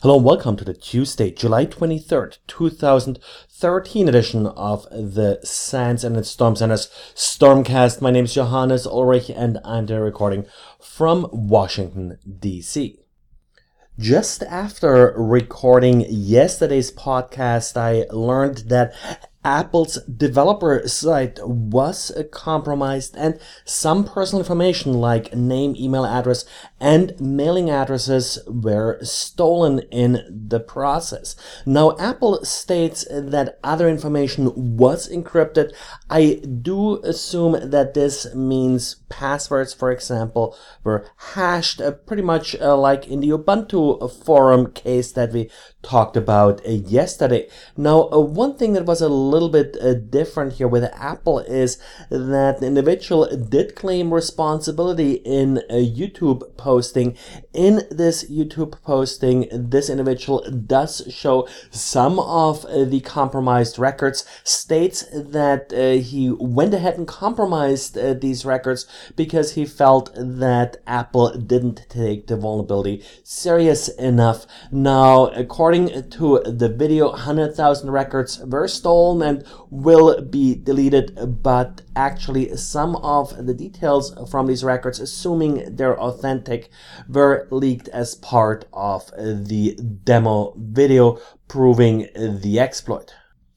Hello and welcome to the Tuesday, July 23rd, 2013 edition of the SANS and Storm Center's Stormcast. My name is Johannes Ulrich and I'm there recording from Washington, D.C. Just after recording yesterday's podcast, I learned that Apple's developer site was compromised and some personal information like name, email address, and mailing addresses were stolen in the process. Now, Apple states that other information was encrypted. I do assume that this means passwords, for example, were hashed, pretty much like in the Ubuntu forum case that we talked about yesterday. Now, one thing that was a little bit different here with Apple is that the individual did claim responsibility in a YouTube posting. In this YouTube posting, this individual does show some of the compromised records, states that he went ahead and compromised these records because he felt that Apple didn't take the vulnerability serious enough. Now, according to the video, 100,000 records were stolen and will be deleted, but actually some of the details from these records, assuming they're authentic, were leaked as part of the demo video proving the exploit.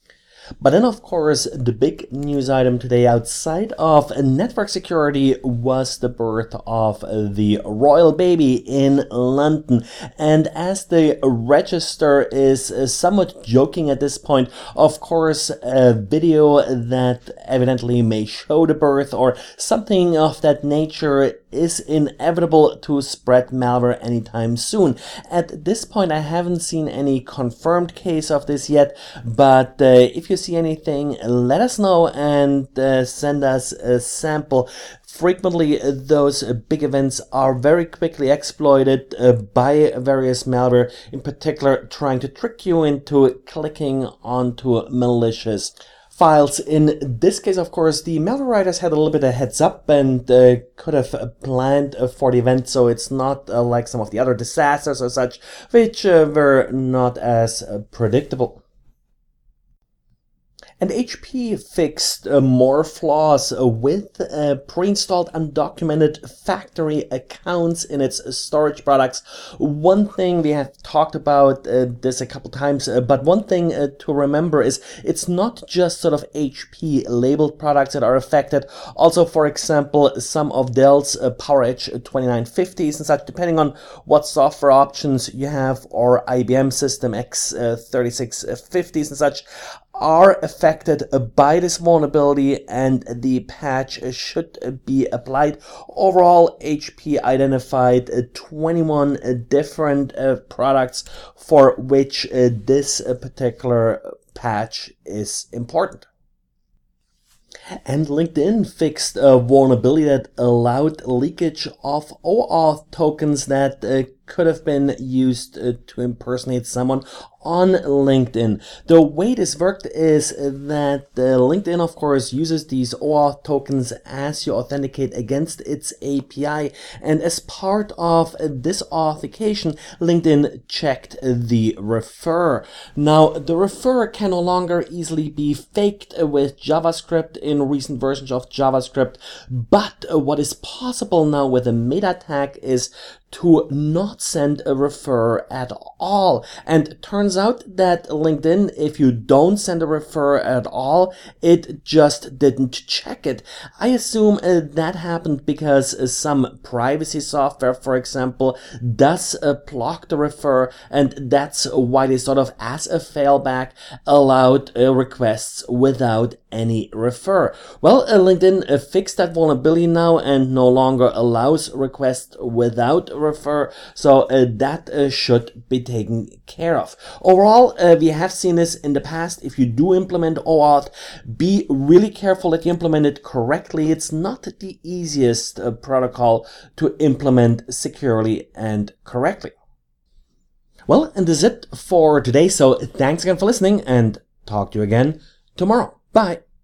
But then, of course, the big news item today outside of network security was the birth of the royal baby in London. And as the register is somewhat joking at this point, of course, a video that evidently may show the birth or something of that nature is inevitable to spread malware anytime soon. At this point, I haven't seen any confirmed case of this yet, but if you see anything, let us know and send us a sample. Frequently, those big events are very quickly exploited by various malware, in particular trying to trick you into clicking onto malicious files. In this case, of course, the malware writers had a little bit of heads up and could have planned for the event, so it's not like some of the other disasters or such, which were not as predictable. And HP fixed more flaws with pre-installed undocumented factory accounts in its storage products. One thing, we have talked about this a couple times, but one thing to remember is it's not just sort of HP labeled products that are affected. Also, for example, some of Dell's PowerEdge 2950s and such, depending on what software options you have, or IBM System X3650s and such, are affected by this vulnerability, and the patch should be applied. Overall, HP identified 21 different products for which this particular patch is important. And LinkedIn fixed a vulnerability that allowed leakage of OAuth tokens that could have been used to impersonate someone on LinkedIn. The way this worked is that LinkedIn, of course, uses these OAuth tokens as you authenticate against its API. And as part of this authentication, LinkedIn checked the refer. Now, the refer can no longer easily be faked with JavaScript in recent versions of JavaScript. But what is possible now with a meta tag is to not send a refer at all. And it turns out that LinkedIn, if you don't send a refer at all, it just didn't check it. I assume that happened because some privacy software, for example, does block the refer, and that's why they sort of, as a failback, allowed requests without any refer. Well, LinkedIn fixed that vulnerability now and no longer allows requests without refer, so that should be taken care of. Overall, we have seen this in the past. If you do implement OAuth, be really careful that you implement it correctly. It's not the easiest protocol to implement securely and correctly. Well, and this is it for today, so thanks again for listening and talk to you again tomorrow. Bye.